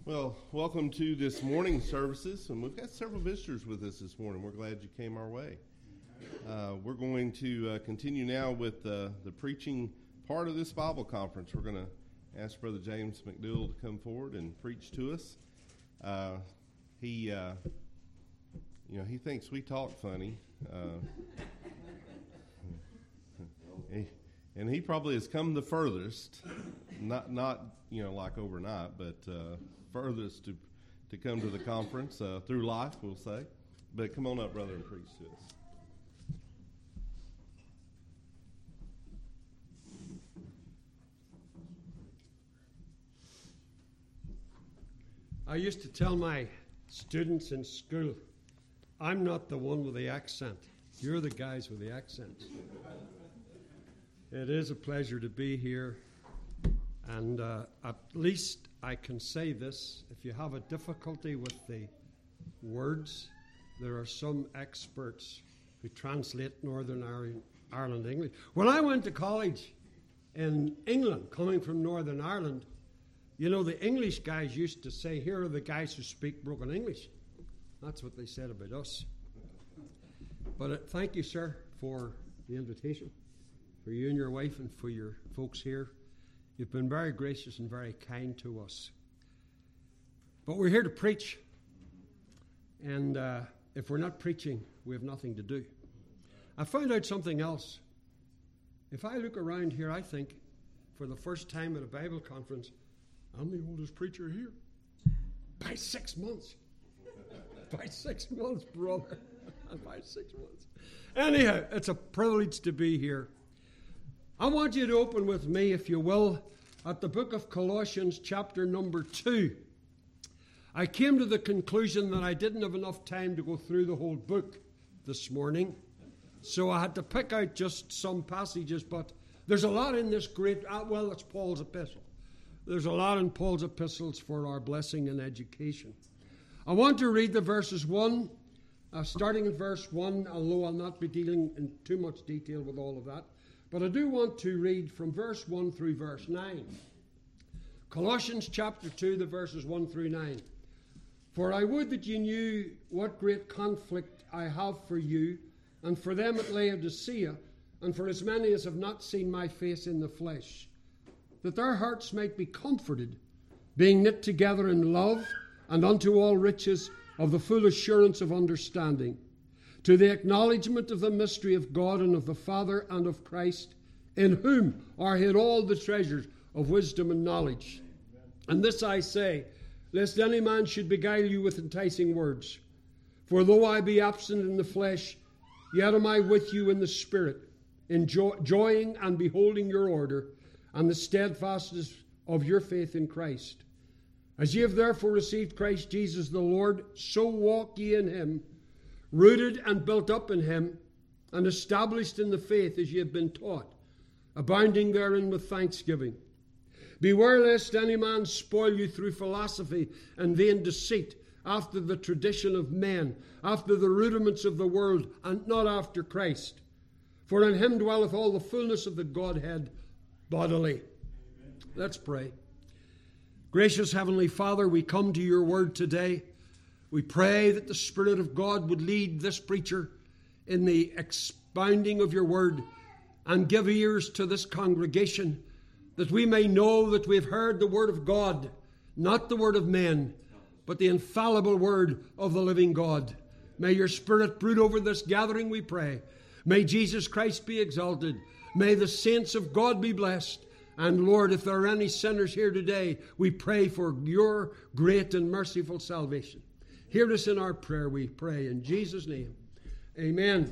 Well, welcome to this morning services, and we've got several visitors with us this morning. We're glad you came our way. We're going to continue now with the preaching part of this Bible conference. We're going to ask Brother James McDougall to come forward and preach to us. He thinks we talk funny, and he probably has come the furthest, not like overnight, but furthest to come to the conference through life, we'll say. But come on up, brother, and preach to us. I used to tell my students in school, I'm not the one with the accent. You're the guys with the accent. It is a pleasure to be here, and at least I can say this. If you have a difficulty with the words, there are some experts who translate Northern Ireland English. When I went to college in England, coming from Northern Ireland, the English guys used to say, here are the guys who speak broken English. That's what they said about us. But thank you, sir, for the invitation, for you and your wife and for your folks here. You've been very gracious and very kind to us. But we're here to preach. And if we're not preaching, we have nothing to do. I found out something else. If I look around here, I think, for the first time at a Bible conference, I'm the oldest preacher here. By 6 months. By 6 months, brother. By 6 months. Anyhow, it's a privilege to be here. I want you to open with me, if you will, at the book of Colossians, chapter number 2. I came to the conclusion that I didn't have enough time to go through the whole book this morning, so I had to pick out just some passages, but there's a lot in this it's Paul's epistle. There's a lot in Paul's epistles for our blessing and education. I want to read the verses starting in verse 1, although I'll not be dealing in too much detail with all of that. But I do want to read from verse 1 through verse 9. Colossians chapter 2, the verses 1 through 9. For I would that you knew what great conflict I have for you, and for them at Laodicea, and for as many as have not seen my face in the flesh, that their hearts might be comforted, being knit together in love, and unto all riches of the full assurance of understanding, to the acknowledgement of the mystery of God and of the Father and of Christ, in whom are hid all the treasures of wisdom and knowledge. And this I say, lest any man should beguile you with enticing words. For though I be absent in the flesh, yet am I with you in the Spirit, enjoying and beholding your order, and the steadfastness of your faith in Christ. As ye have therefore received Christ Jesus the Lord, so walk ye in him, rooted and built up in him, and established in the faith as ye have been taught, abounding therein with thanksgiving. Beware lest any man spoil you through philosophy and vain deceit, after the tradition of men, after the rudiments of the world, and not after Christ. For in him dwelleth all the fullness of the Godhead bodily. Amen. Let's pray. Gracious Heavenly Father, we come to your word today. We pray that the Spirit of God would lead this preacher in the expounding of your word, and give ears to this congregation, that we may know that we have heard the word of God, not the word of men, but the infallible word of the living God. May your Spirit brood over this gathering, we pray. May Jesus Christ be exalted. May the saints of God be blessed. And Lord, if there are any sinners here today, we pray for your great and merciful salvation. Hear us in our prayer, we pray, in Jesus' name. Amen.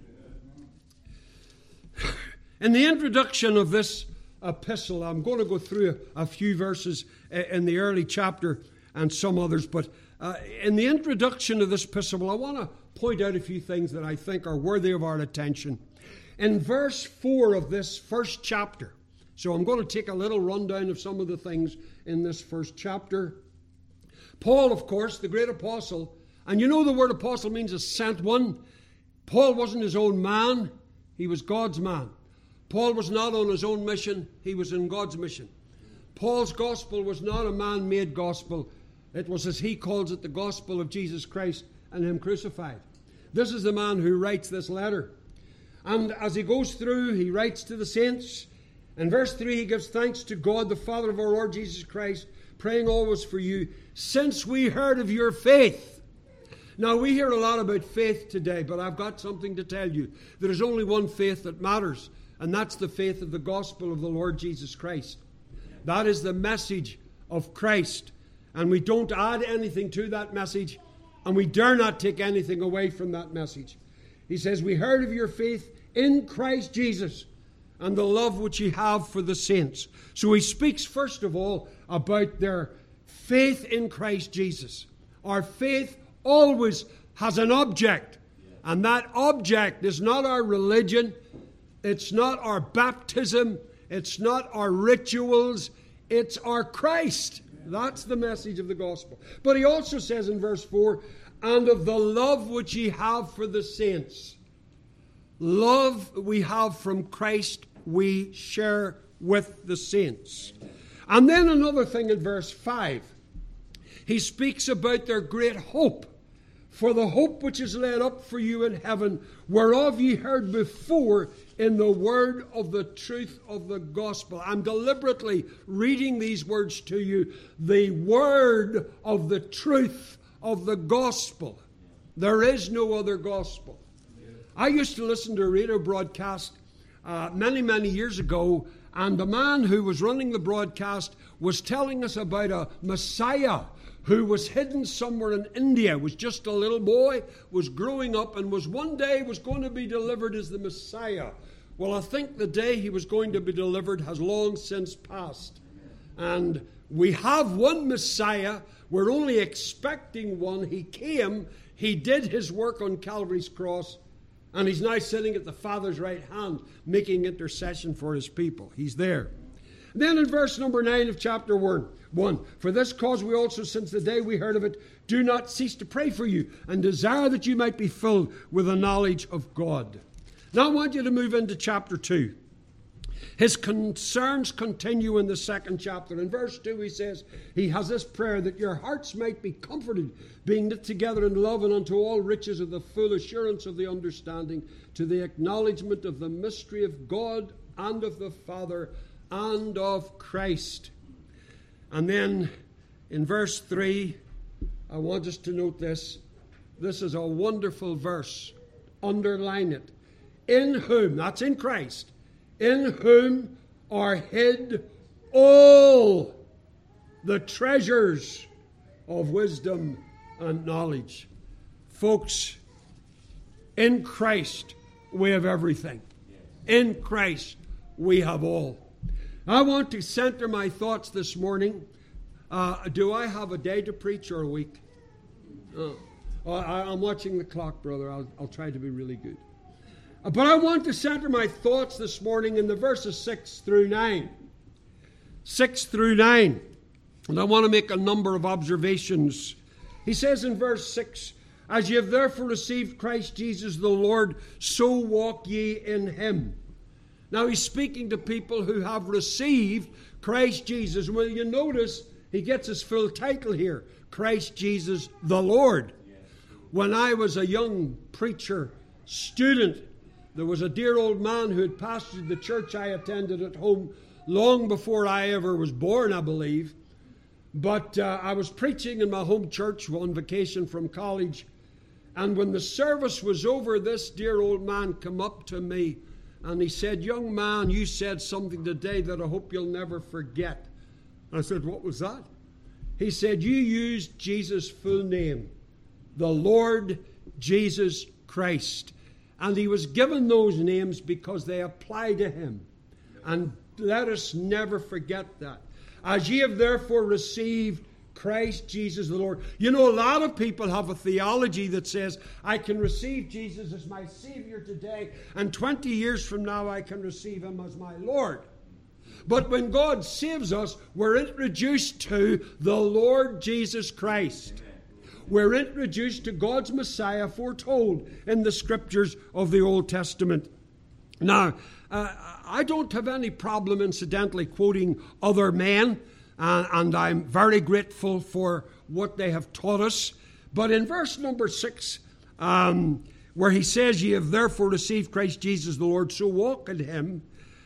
In the introduction of this epistle, I'm going to go through a few verses in the early chapter and some others, but in the introduction of this epistle, I want to point out a few things that I think are worthy of our attention. In verse 4 of this first chapter, so I'm going to take a little rundown of some of the things in this first chapter. Paul, of course, the great apostle, and you know the word apostle means a sent one. Paul wasn't his own man, he was God's man. Paul was not on his own mission, he was in God's mission. Paul's gospel was not a man-made gospel. It was, as he calls it, the gospel of Jesus Christ and him crucified. This is the man who writes this letter. And as he goes through, he writes to the saints. In verse 3, he gives thanks to God, the Father of our Lord Jesus Christ, praying always for you, since we heard of your faith. Now, we hear a lot about faith today, but I've got something to tell you. There is only one faith that matters, and that's the faith of the gospel of the Lord Jesus Christ. That is the message of Christ, and we don't add anything to that message, and we dare not take anything away from that message. He says, we heard of your faith in Christ Jesus and the love which ye have for the saints. So he speaks, first of all, about their faith in Christ Jesus. Our faith always has an object, and that object is not our religion, it's not our baptism, it's not our rituals, it's our Christ. That's the message of the gospel. But he also says in verse 4, and of the love which ye have for the saints. Love we have from Christ we share with the saints. And then another thing in verse 5. He speaks about their great hope. For the hope which is laid up for you in heaven, whereof ye heard before in the word of the truth of the gospel. I'm deliberately reading these words to you. The word of the truth of the gospel. There is no other gospel. I used to listen to a radio broadcast many years ago, and the man who was running the broadcast was telling us about a Messiah who was hidden somewhere in India, was just a little boy, was growing up, and was one day was going to be delivered as the Messiah. Well, I think the day he was going to be delivered has long since passed. And we have one Messiah. We're only expecting one. He came, he did his work on Calvary's cross, and he's now sitting at the Father's right hand, making intercession for his people. He's there. Then in verse number 9 of chapter 1, for this cause we also, since the day we heard of it, do not cease to pray for you, and desire that you might be filled with the knowledge of God. Now I want you to move into chapter 2. His concerns continue in the second chapter. In verse 2 he says, he has this prayer, that your hearts might be comforted, being knit together in love, and unto all riches of the full assurance of the understanding, to the acknowledgement of the mystery of God and of the Father and of Christ. And then in verse 3, I want us to note this. This is a wonderful verse. Underline it. In whom, that's in Christ, in whom are hid all the treasures of wisdom and knowledge. Folks, in Christ we have everything. In Christ we have all. I want to center my thoughts this morning. Do I have a day to preach or a week? I'm watching the clock, brother. I'll try to be really good. But I want to center my thoughts this morning in the verses 6 through 9. 6 through 9. And I want to make a number of observations. He says in verse 6, as ye have therefore received Christ Jesus the Lord, so walk ye in him. Now he's speaking to people who have received Christ Jesus. Well, you notice he gets his full title here, Christ Jesus the Lord. When I was a young preacher student, there was a dear old man who had pastored the church I attended at home long before I ever was born, I believe. But I was preaching in my home church on vacation from college. And when the service was over, this dear old man came up to me and he said, young man, you said something today that I hope you'll never forget. I said, what was that? He said, you used Jesus' full name, the Lord Jesus Christ. And he was given those names because they apply to him. And let us never forget that. As ye have therefore received Christ Jesus the Lord. You know, a lot of people have a theology that says, I can receive Jesus as my Savior today, and 20 years from now I can receive him as my Lord. But when God saves us, we're introduced to the Lord Jesus Christ. Amen. We're introduced to God's Messiah foretold in the scriptures of the Old Testament. Now, I don't have any problem, incidentally, quoting other men. and I'm very grateful for what they have taught us. But in verse number 6, where he says, "Ye have therefore received Christ Jesus the Lord, so walk in him."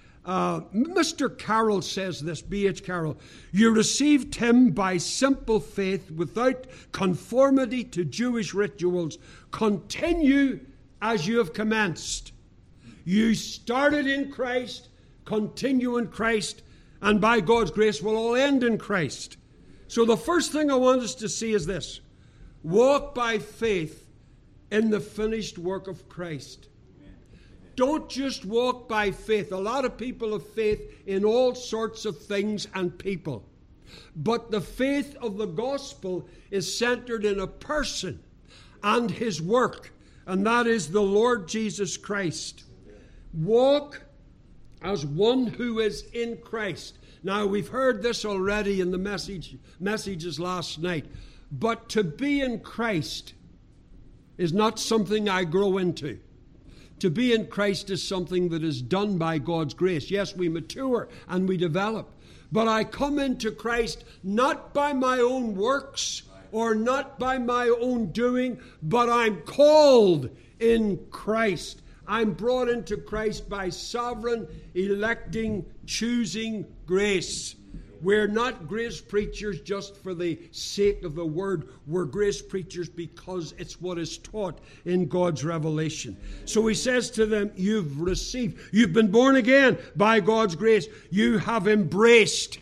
Mr. Carroll says this, B.H. Carroll, "You received him by simple faith without conformity to Jewish rituals. Continue as you have commenced." You started in Christ, continue in Christ, and by God's grace will all end in Christ. So the first thing I want us to see is this: walk by faith in the finished work of Christ. Don't just walk by faith. A lot of people have faith in all sorts of things and people. But the faith of the gospel is centered in a person and his work, and that is the Lord Jesus Christ. Walk as one who is in Christ. Now, we've heard this already in the messages last night, but to be in Christ is not something I grow into. To be in Christ is something that is done by God's grace. Yes, we mature and we develop. But I come into Christ not by my own works or not by my own doing, but I'm called in Christ. I'm brought into Christ by sovereign, electing, choosing grace. We're not grace preachers just for the sake of the word. We're grace preachers because it's what is taught in God's revelation. So he says to them, you've received, you've been born again by God's grace. You have embraced.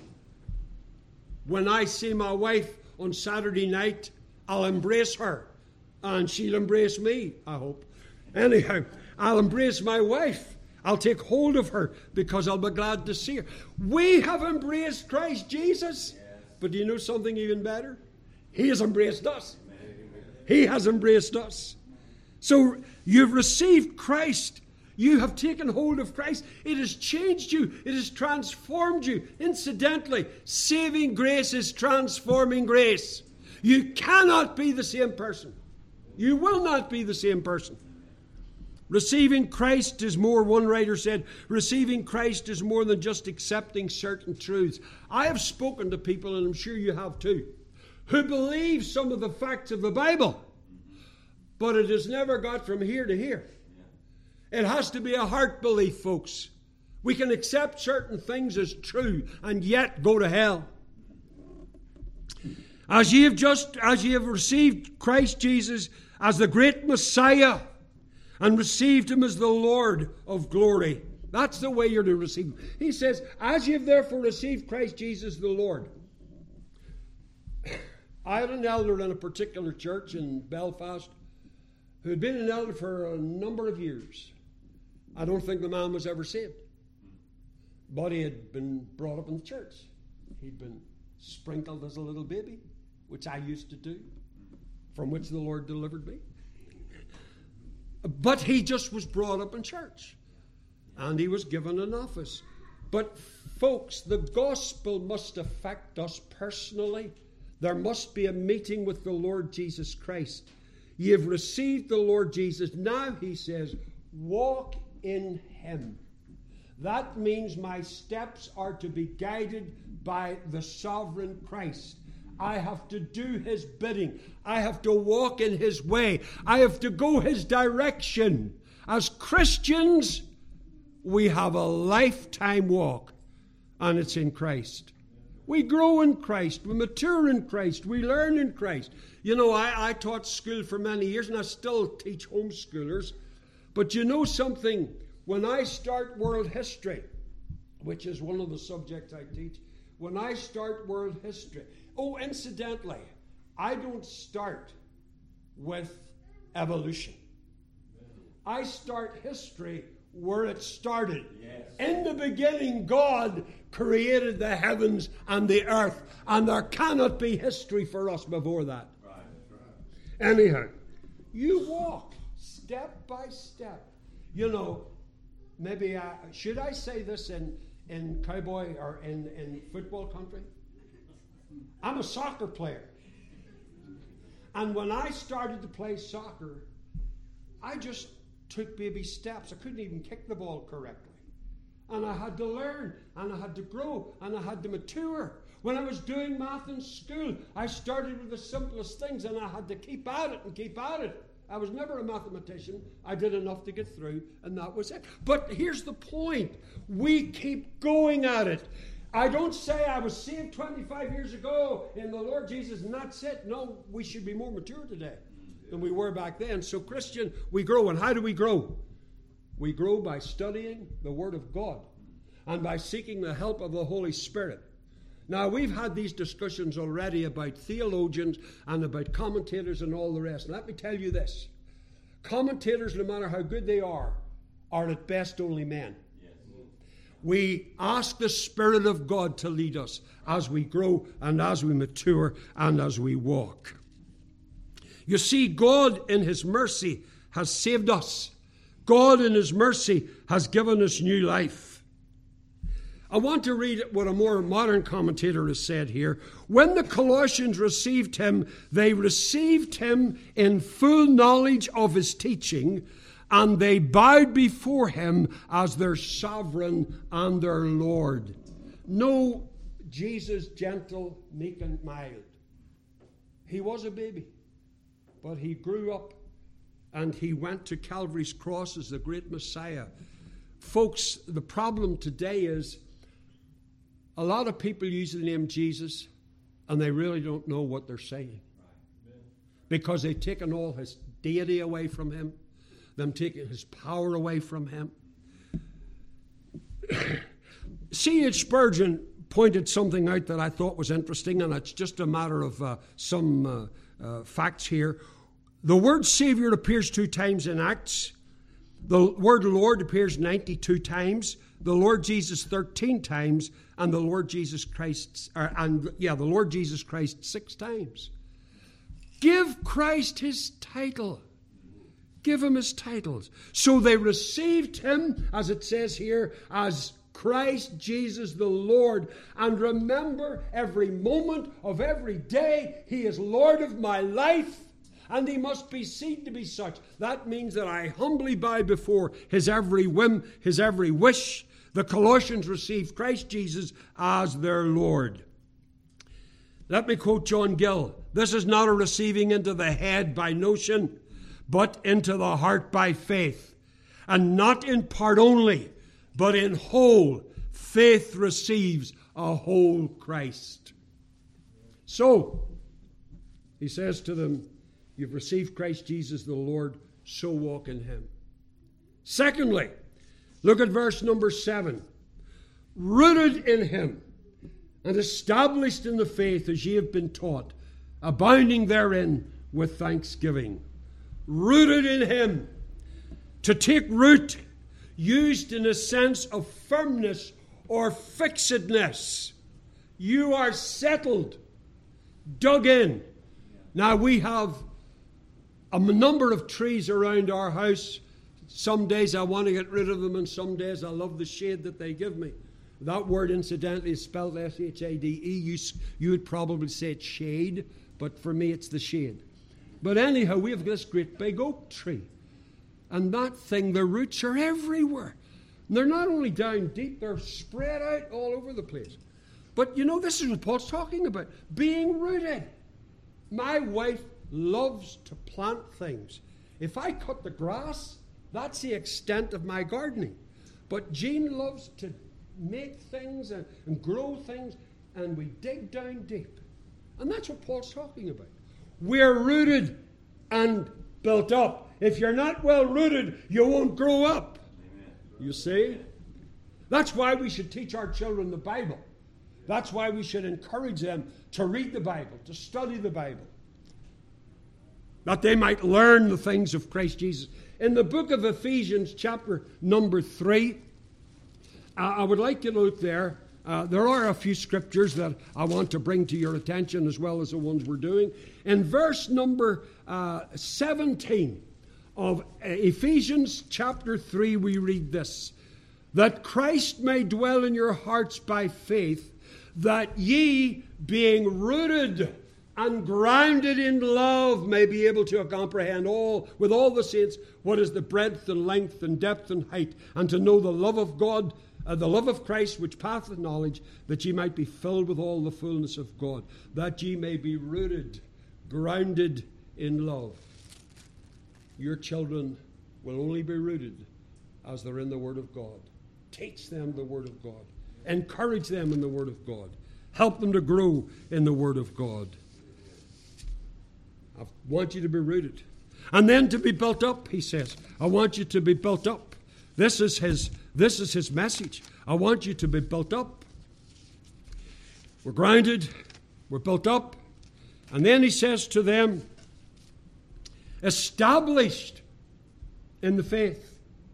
When I see my wife on Saturday night, I'll embrace her. And she'll embrace me, I hope. Anyhow, I'll embrace my wife. I'll take hold of her because I'll be glad to see her. We have embraced Christ Jesus. Yes. But do you know something even better? He has embraced us. Amen. He has embraced us. So you've received Christ. You have taken hold of Christ. It has changed you. It has transformed you. Incidentally, saving grace is transforming grace. You cannot be the same person. You will not be the same person. Receiving Christ is more, one writer said, receiving Christ is more than just accepting certain truths. I have spoken to people, and I'm sure you have too, who believe some of the facts of the Bible, but it has never got from here to here. It has to be a heart belief, folks. We can accept certain things as true and yet go to hell. As ye have received Christ Jesus as the great Messiah, and received him as the Lord of glory. That's the way you're to receive him. He says, as you have therefore received Christ Jesus the Lord. I had an elder in a particular church in Belfast who had been an elder for a number of years. I don't think the man was ever saved. But he had been brought up in the church. He'd been sprinkled as a little baby, which I used to do, from which the Lord delivered me. But he just was brought up in church. And he was given an office. But folks, the gospel must affect us personally. There must be a meeting with the Lord Jesus Christ. Ye have received the Lord Jesus. Now, he says, walk in him. That means my steps are to be guided by the sovereign Christ. I have to do his bidding. I have to walk in his way. I have to go his direction. As Christians, we have a lifetime walk, and it's in Christ. We grow in Christ. We mature in Christ. We learn in Christ. You know, I taught school for many years, and I still teach homeschoolers. But you know something? When I start world history, which is one of the subjects I teach, when I start world history, oh, incidentally, I don't start with evolution. I start history where it started. Yes. In the beginning, God created the heavens and the earth, and there cannot be history for us before that. Right. Anyhow, you walk step by step. You know, maybe, should I say this in cowboy or in football country? I'm a soccer player. And when I started to play soccer, I just took baby steps. I couldn't even kick the ball correctly. And I had to learn, and I had to grow, and I had to mature. When I was doing math in school, I started with the simplest things and I had to keep at it and keep at it. I was never a mathematician. I did enough to get through, and that was it. But here's the point. We keep going at it. I don't say I was saved 25 years ago in the Lord Jesus, and that's it. No, we should be more mature today than we were back then. So, Christian, we grow. And how do we grow? We grow by studying the Word of God and by seeking the help of the Holy Spirit. Now, we've had these discussions already about theologians and about commentators and all the rest. And let me tell you this. Commentators, no matter how good they are at best only men. Yes. We ask the Spirit of God to lead us as we grow and as we mature and as we walk. You see, God in His mercy has saved us. God in His mercy has given us new life. I want to read what a more modern commentator has said here. When the Colossians received Him, they received Him in full knowledge of His teaching, and they bowed before Him as their sovereign and their Lord. Know Jesus gentle, meek, and mild. He was a baby, but He grew up and He went to Calvary's cross as the great Messiah. Folks, the problem today is a lot of people use the name Jesus and they really don't know what they're saying. Because they've taken all His deity away from Him. They've taken His power away from Him. C.H. Spurgeon pointed something out that I thought was interesting, and it's just a matter of some facts here. The word Savior appears 2 times in Acts. The word Lord appears 92 times. The Lord Jesus 13 times, and the Lord Jesus Christ, the Lord Jesus Christ 6 times. Give Christ His title. Give Him His titles. So they received Him, as it says here, as Christ Jesus the Lord. And remember, every moment of every day, He is Lord of my life. And He must be seen to be such. That means that I humbly bow before His every whim, His every wish. The Colossians received Christ Jesus as their Lord. Let me quote John Gill. This is not a receiving into the head by notion, but into the heart by faith. And not in part only, but in whole. Faith receives a whole Christ. So, he says to them, you've received Christ Jesus the Lord, so walk in Him. Secondly, look at verse number 7. Rooted in Him and established in the faith as ye have been taught, abounding therein with thanksgiving. Rooted in Him. To take root, used in a sense of firmness or fixedness. You are settled, dug in. Now we have a number of trees around our house. Some days I want to get rid of them, and some days I love the shade that they give me. That word, incidentally, is spelled S-H-A-D-E. You would probably say it's shade, but for me it's the shade. But anyhow, we have this great big oak tree. And that thing, the roots are everywhere. And they're not only down deep, they're spread out all over the place. But you know, this is what Paul's talking about. Being rooted. My wife loves to plant things. If I cut the grass, that's the extent of my gardening. But Jean loves to make things and grow things, and we dig down deep. And that's what Paul's talking about. We're rooted and built up. If you're not well rooted, you won't grow up. Amen. You see? That's why we should teach our children the Bible. That's why we should encourage them to read the Bible, to study the Bible, that they might learn the things of Christ Jesus. In the book of Ephesians, chapter number 3, I would like you to look there. There are a few scriptures that I want to bring to your attention, as well as the ones we're doing. In verse number 17 of Ephesians chapter 3, we read this: that Christ may dwell in your hearts by faith, that ye, being rooted and grounded in love, may be able to comprehend all, with all the saints, what is the breadth and length and depth and height, and to know the love of God the love of Christ which passeth knowledge, that ye might be filled with all the fullness of God, that ye may be rooted, grounded in love. Your children will only be rooted as they're in the Word of God. Teach them the Word of God. Encourage them in the Word of God. Help them to grow in the Word of God. I want you to be rooted. And then to be built up, he says. I want you to be built up. This is his message. I want you to be built up. We're grounded. We're built up. And then he says to them, established in the faith.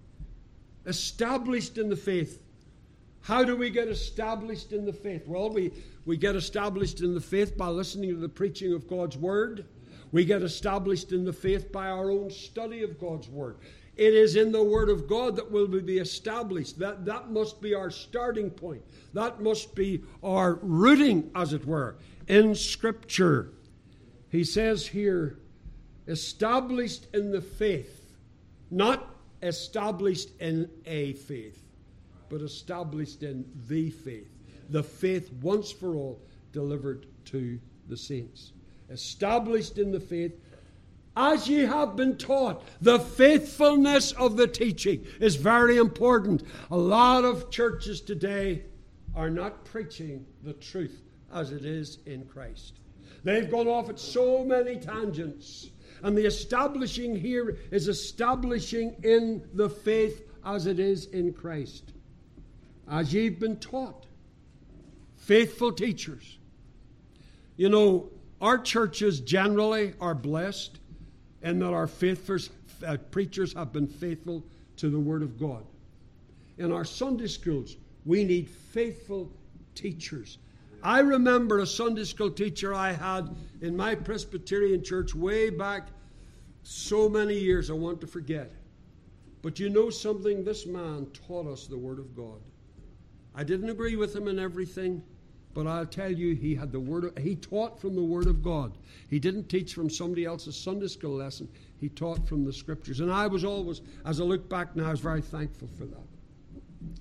Established in the faith. How do we get established in the faith? Well, we get established in the faith by listening to the preaching of God's Word. We get established in the faith by our own study of God's Word. It is in the Word of God that we'll be established. That must be our starting point. That must be our rooting, as it were, in Scripture. He says here, established in the faith. Not established in a faith, but established in the faith. The faith once for all delivered to the saints. Established in the faith, as ye have been taught. The faithfulness of the teaching is very important. A lot of churches today are not preaching the truth as it is in Christ. They've gone off at so many tangents. And the establishing here is establishing in the faith as it is in Christ. As ye've been taught. Faithful teachers. You know, our churches generally are blessed in that our preachers have been faithful to the Word of God. In our Sunday schools, we need faithful teachers. I remember a Sunday school teacher I had in my Presbyterian church way back so many years I want to forget. But you know something? This man taught us the Word of God. I didn't agree with him in everything, but I'll tell you, he had he taught from the Word of God. He didn't teach from somebody else's Sunday school lesson. He taught from the Scriptures. And I was always, as I look back now, I was very thankful for that.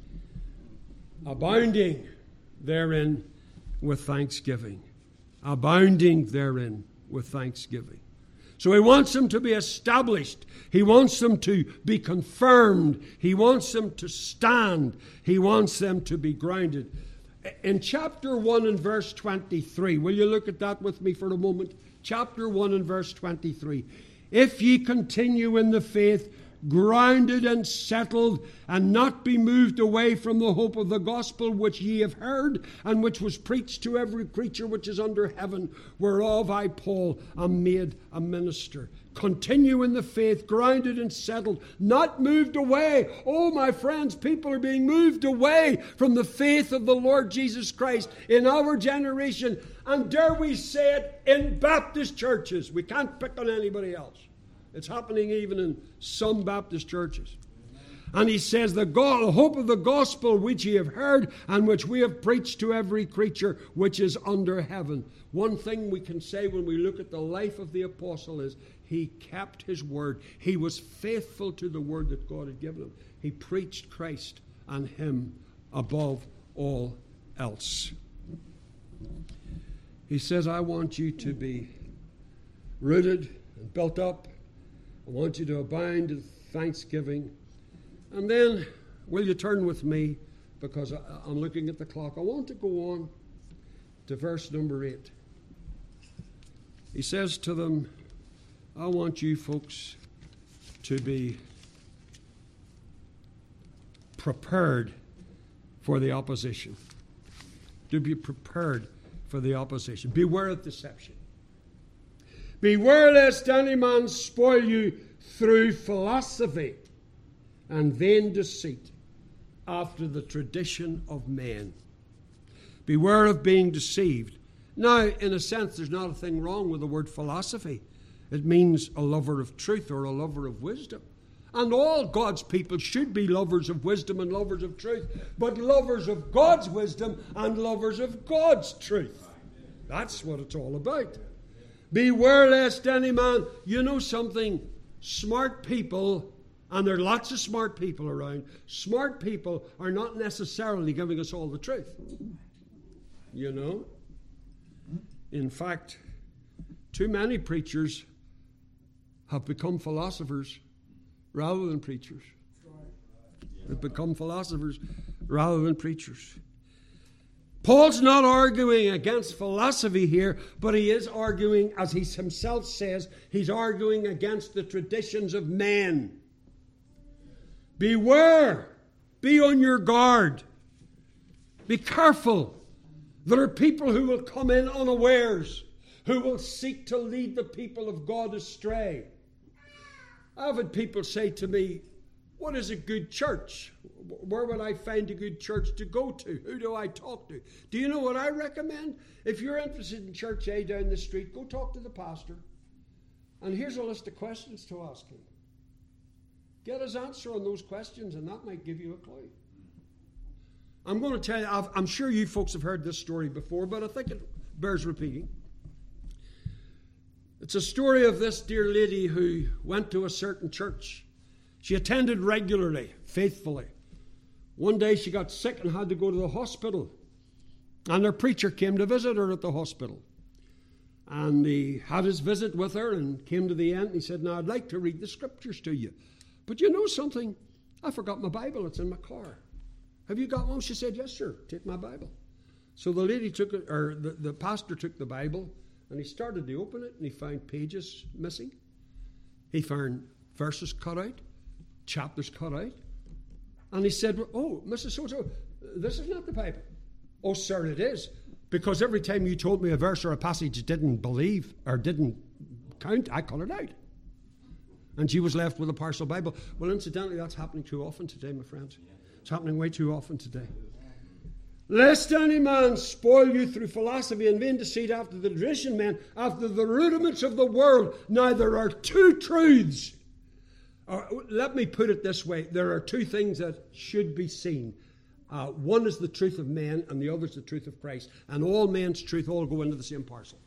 Abounding therein with thanksgiving. Abounding therein with thanksgiving. So he wants them to be established. He wants them to be confirmed. He wants them to stand. He wants them to be grounded. In chapter 1 and verse 23, will you look at that with me for a moment? Chapter 1 and verse 23. If ye continue in the faith, grounded and settled, and not be moved away from the hope of the gospel which ye have heard, and which was preached to every creature which is under heaven, whereof I, Paul, am made a minister. Continue in the faith, grounded and settled, not moved away. Oh, my friends, people are being moved away from the faith of the Lord Jesus Christ in our generation. And dare we say it, in Baptist churches. We can't pick on anybody else. It's happening even in some Baptist churches. And he says, the hope of the gospel which ye have heard and which we have preached to every creature which is under heaven. One thing we can say when we look at the life of the apostle is he kept his word. He was faithful to the word that God had given him. He preached Christ and him above all else. He says, I want you to be rooted and built up. I want you to abound in thanksgiving. And then, will you turn with me, because I'm looking at the clock. I want to go on to verse number 8. He says to them, I want you folks to be prepared for the opposition. To be prepared for the opposition. Beware of deception. Beware lest any man spoil you through philosophy and vain deceit, after the tradition of men. Beware of being deceived. Now, in a sense, there's not a thing wrong with the word philosophy. It means a lover of truth or a lover of wisdom. And all God's people should be lovers of wisdom and lovers of truth, but lovers of God's wisdom and lovers of God's truth. That's what it's all about. Beware lest any man, you know something, smart people And there are lots of smart people around. Smart people are not necessarily giving us all the truth. You know? In fact, too many preachers have become philosophers rather than preachers. They've become philosophers rather than preachers. Paul's not arguing against philosophy here, but he is arguing, as he himself says, he's arguing against the traditions of men. Beware. Be on your guard. Be careful. There are people who will come in unawares, who will seek to lead the people of God astray. I've had people say to me, what is a good church? Where would I find a good church to go to? Who do I talk to? Do you know what I recommend? If you're interested in Church A down the street, go talk to the pastor. And here's a list of questions to ask him. Get his answer on those questions, and that might give you a clue. I'm going to tell you, I'm sure you folks have heard this story before, but I think it bears repeating. It's a story of this dear lady who went to a certain church. She attended regularly, faithfully. One day she got sick and had to go to the hospital. And their preacher came to visit her at the hospital. And he had his visit with her and came to the end. And he said, now I'd like to read the scriptures to you. But you know something? I forgot my Bible. It's in my car. Have you got one? She said, yes, sir. Take my Bible. So the lady took it, or the pastor took the Bible, and he started to open it, and he found pages missing. He found verses cut out, chapters cut out. And he said, oh, Mrs. So-and-so, this is not the Bible. Oh, sir, it is. Because every time you told me a verse or a passage didn't believe or didn't count, I cut it out. And she was left with a partial Bible. Well, incidentally, that's happening too often today, my friends. It's happening way too often today. Lest any man spoil you through philosophy and vain deceit after the tradition of men, after the rudiments of the world. Now, there are two truths. Let me put it this way. There are two things that should be seen. One is the truth of men, and the other is the truth of Christ. And all men's truth all go into the same parcel.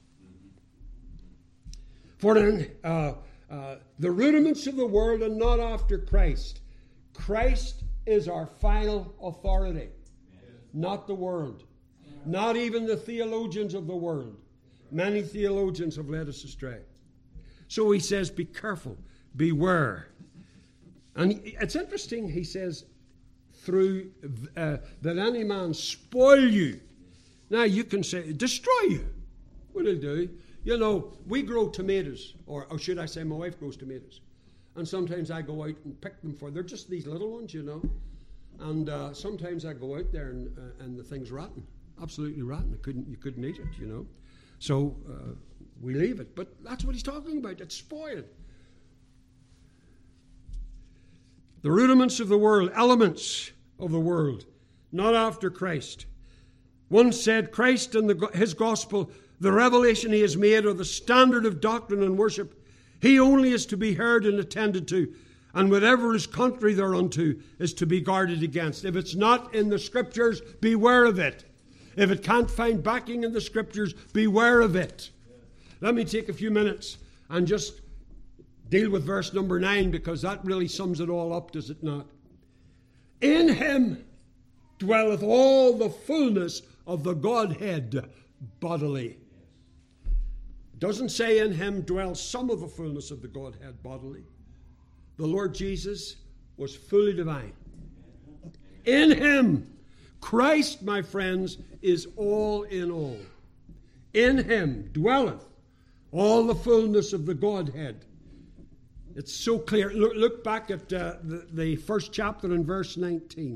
For in the rudiments of the world and not after Christ. Christ is our final authority, not the world, not even the theologians of the world. Many theologians have led us astray. So he says, be careful, beware. And it's interesting, he says, through that any man spoil you. Now you can say, destroy you. What he'll do, you know, we grow tomatoes, or should I say my wife grows tomatoes. And sometimes I go out and pick them they're just these little ones, you know. And sometimes I go out there and the thing's rotten, absolutely rotten. You couldn't eat it, you know. So we leave it. But that's what he's talking about. It's spoiled. The rudiments of the world, elements of the world, not after Christ. One said, Christ and his gospel, the revelation he has made, are the standard of doctrine and worship. He only is to be heard and attended to, and whatever is contrary thereunto is to be guarded against. If it's not in the Scriptures, beware of it. If it can't find backing in the Scriptures, beware of it. Let me take a few minutes and just deal with verse number 9, because that really sums it all up, does it not? In him dwelleth all the fullness of the Godhead bodily. It doesn't say in him dwells some of the fullness of the Godhead bodily. The Lord Jesus was fully divine. In him, Christ, my friends, is all in all. In him dwelleth all the fullness of the Godhead. It's so clear. Look back at the first chapter in verse 19.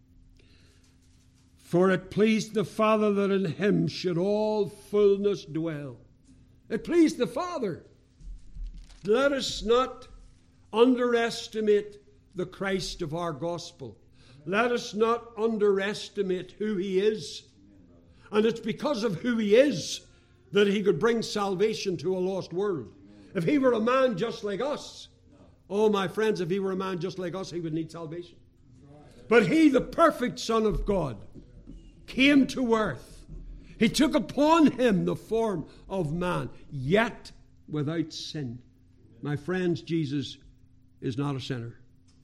For it pleased the Father that in him should all fullness dwell. It pleased the Father. Let us not underestimate the Christ of our gospel. Let us not underestimate who he is. And it's because of who he is that he could bring salvation to a lost world. If he were a man just like us, oh my friends, if he were a man just like us, he would need salvation. But he, the perfect Son of God, came to earth. He took upon him the form of man, yet without sin. My friends, Jesus is not a sinner.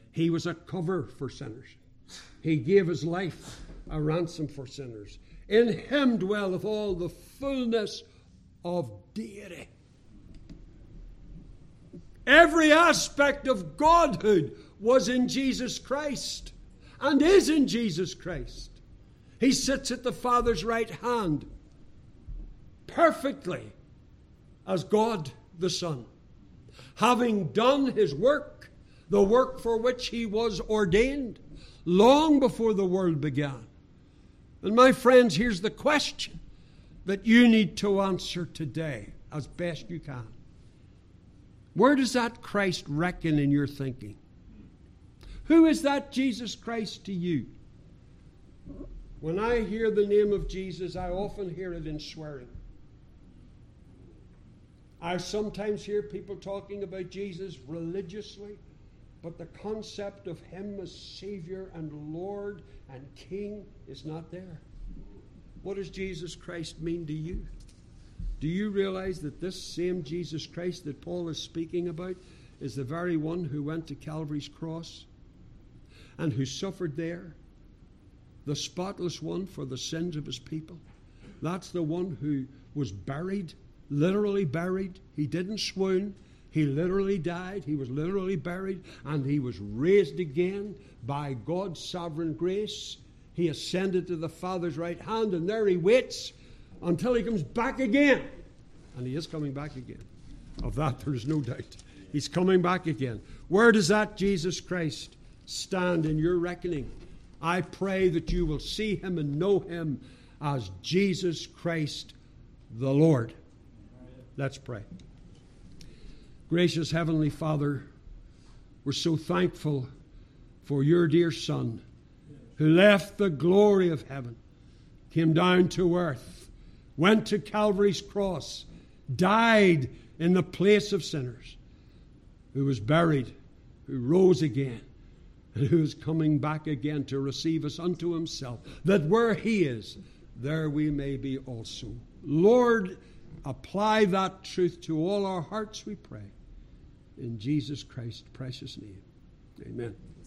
He was a cover for sinners. He gave his life a ransom for sinners. In him dwelleth all the fullness of deity. Every aspect of Godhood was in Jesus Christ and is in Jesus Christ. He sits at the Father's right hand perfectly as God the Son, having done his work, the work for which he was ordained long before the world began. And my friends, here's the question that you need to answer today as best you can. Where does that Christ reckon in your thinking? Who is that Jesus Christ to you? When I hear the name of Jesus, I often hear it in swearing. I sometimes hear people talking about Jesus religiously, but the concept of him as Savior and Lord and King is not there. What does Jesus Christ mean to you? Do you realize that this same Jesus Christ that Paul is speaking about is the very one who went to Calvary's cross and who suffered there, the spotless one for the sins of his people? That's the one who was buried, literally buried. He didn't swoon. He literally died. He was literally buried, and he was raised again by God's sovereign grace. He ascended to the Father's right hand, and there he waits until he comes back again. And he is coming back again. Of that there is no doubt. He's coming back again. Where does that Jesus Christ stand in your reckoning? I pray that you will see him and know him as Jesus Christ the Lord. Let's pray. Gracious Heavenly Father, we're so thankful for your dear Son who left the glory of heaven, came down to earth, went to Calvary's cross, died in the place of sinners, who was buried, who rose again, and who is coming back again to receive us unto himself, that where he is, there we may be also. Lord, apply that truth to all our hearts, we pray. In Jesus Christ's precious name. Amen.